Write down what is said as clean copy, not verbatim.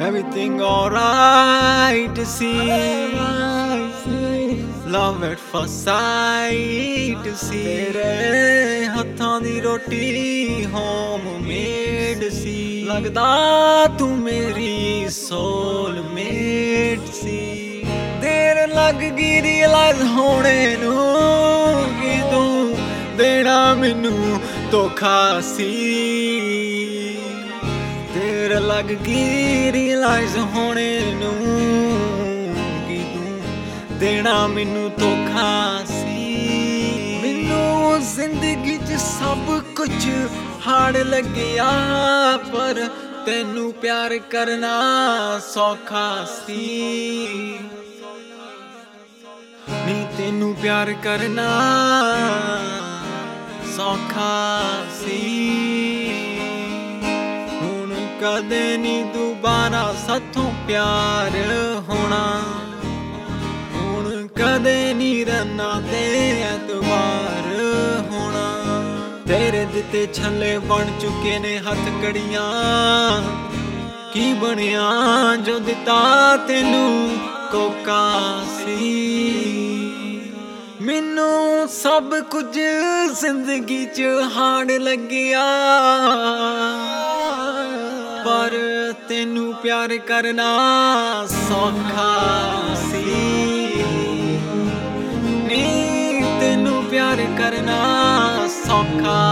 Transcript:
everything alright to see. Love at first sight to see. तेरे हत्थां दी रोटी homemade सी. लगदा तू मेरी soulmate सी. देर लग गई realize होने नूं कि तू देना मैनू धोखा सी. देर लग गई realize होने नूं कि तू देना मैनू धोखा सी. मैनू जिंदगी च सब कुछ हाड़ लग्या पर तेनू प्यार करना सौखा सी. नी तेनू प्यार करना सौखा सी. हुण कदे नी दोबारा साथों प्यार होना. हुण कदे नी रना ते एतबार होना. तेरे दिते छले बन चुके ने हथ कड़ियां. की बनिया जो दिता तेनू कोका सी. मैनू सब कुछ जिंदगी च हाड़ लग्या पर तेनू प्यार करना सौखा सी. नी तेनू प्यार करना सौखा